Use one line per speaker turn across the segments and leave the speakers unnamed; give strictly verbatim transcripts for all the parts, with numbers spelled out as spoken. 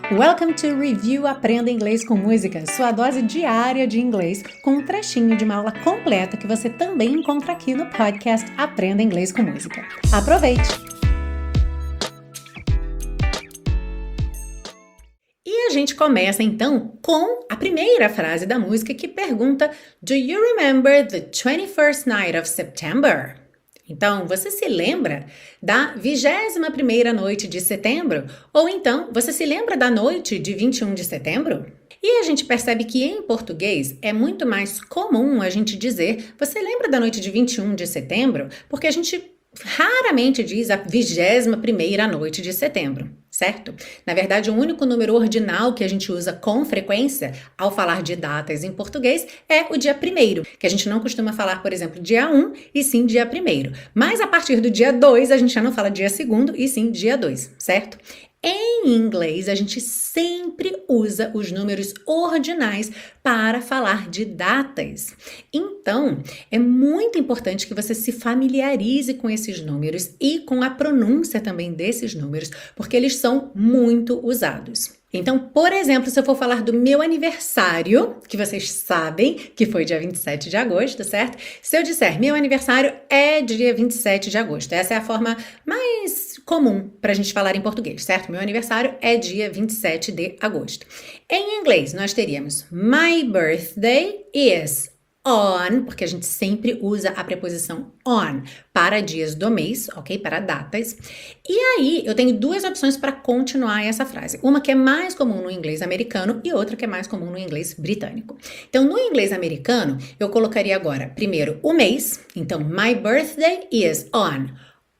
Welcome to Review Aprenda Inglês com Música, sua dose diária de inglês com um trechinho de uma aula completa que você também encontra aqui no podcast Aprenda Inglês com Música. Aproveite! E a gente começa então com a primeira frase da música que pergunta: Do you remember the twenty-first night of September? Então, você se lembra da vigésima primeira noite de setembro? Ou então, você se lembra da noite de vinte e um de setembro? E a gente percebe que em português é muito mais comum a gente dizer você lembra da noite de vinte e um de setembro? Porque a gente raramente diz a vigésima primeira noite de setembro, certo? Na verdade, o único número ordinal que a gente usa com frequência ao falar de datas em português é o dia primeiro, que a gente não costuma falar, por exemplo, dia um e sim dia primeiro. Mas a partir do dia dois, a gente já não fala dia segundo e sim dia dois, certo? Em inglês, a gente sempre usa os números ordinais para falar de datas. Então, é muito importante que você se familiarize com esses números e com a pronúncia também desses números, porque eles são muito usados. Então, por exemplo, se eu for falar do meu aniversário, que vocês sabem que foi dia vinte e sete de agosto, certo? Se eu disser meu aniversário é dia vinte e sete de agosto, essa é a forma mais comum para a gente falar em português, certo? Meu aniversário é dia vinte e sete de agosto. Em inglês, nós teríamos My birthday is on, porque a gente sempre usa a preposição on para dias do mês, ok? Para datas. E aí, eu tenho duas opções para continuar essa frase. Uma que é mais comum no inglês americano e outra que é mais comum no inglês britânico. Então, no inglês americano, eu colocaria agora, primeiro, o mês. Então, my birthday is on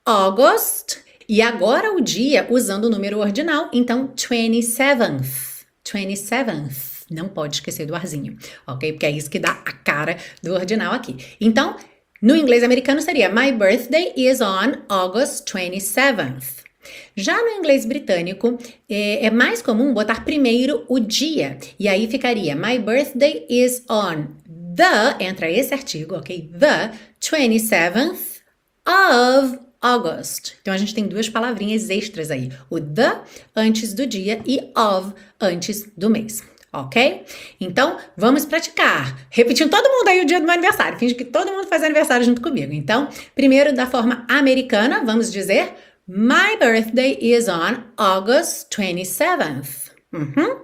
August. E agora o dia usando o número ordinal, então, twenty-seventh. twenty-seventh. Não pode esquecer do arzinho, ok? Porque é isso que dá a cara do ordinal aqui. Então, no inglês americano seria My birthday is on August twenty-seventh. Já no inglês britânico, é, é mais comum botar primeiro o dia. E aí ficaria My birthday is on the, entra esse artigo, ok? The twenty-seventh of August. Então, a gente tem duas palavrinhas extras aí. O the antes do dia e of antes do mês. Ok? Então, vamos praticar. Repetindo todo mundo aí o dia do meu aniversário. Finge que todo mundo faz aniversário junto comigo. Então, primeiro da forma americana, vamos dizer My birthday is on August twenty-seventh. Uhum.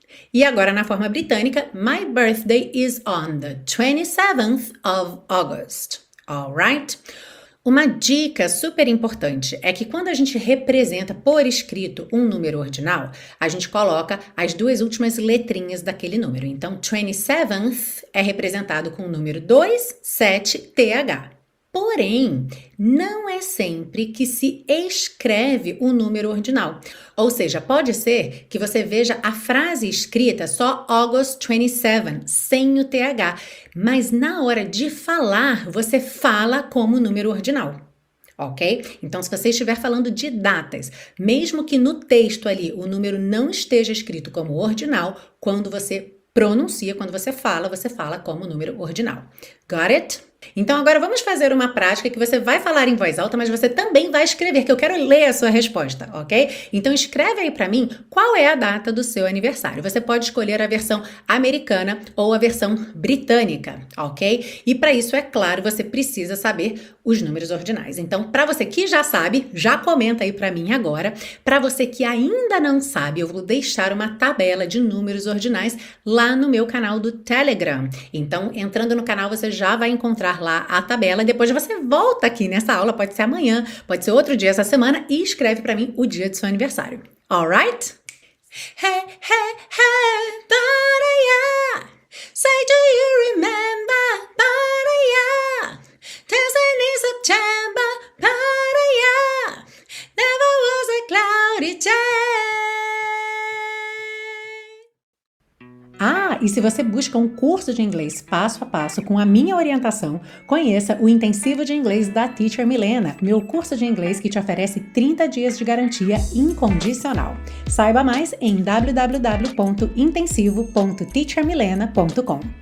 E agora na forma britânica, My birthday is on the twenty-seventh of August. Alright? Uma dica super importante é que quando a gente representa por escrito um número ordinal, a gente coloca as duas últimas letrinhas daquele número. Então, twenty-seventh é representado com o número dois sete T H. Porém, não é sempre que se escreve o número ordinal. Ou seja, pode ser que você veja a frase escrita só August twenty-seven, sem o T H. Mas na hora de falar, você fala como número ordinal. Ok? Então, se você estiver falando de datas, mesmo que no texto ali o número não esteja escrito como ordinal, quando você pronuncia, quando você fala, você fala como número ordinal. Got it? Então, agora vamos fazer uma prática que você vai falar em voz alta, mas você também vai escrever, que eu quero ler a sua resposta, ok? Então, escreve aí pra mim qual é a data do seu aniversário. Você pode escolher a versão americana ou a versão britânica, ok? E para isso, é claro, você precisa saber os números ordinais. Então, para você que já sabe, já comenta aí pra mim agora. Para você que ainda não sabe, eu vou deixar uma tabela de números ordinais lá no meu canal do Telegram. Então, entrando no canal, você já vai encontrar lá a tabela, depois você volta aqui nessa aula, pode ser amanhã, pode ser outro dia essa semana e escreve para mim o dia do seu aniversário. Alright? Hey, hey, hey, para-ya. Say, do you remember? Para-ya. Dancing in September, para-ya. Never was a cloudy day. Ah, e se você busca um curso de inglês passo a passo com a minha orientação, conheça o Intensivo de Inglês da Teacher Milena, meu curso de inglês que te oferece trinta dias de garantia incondicional. Saiba mais em w w w ponto intensivo ponto teacher milena ponto com.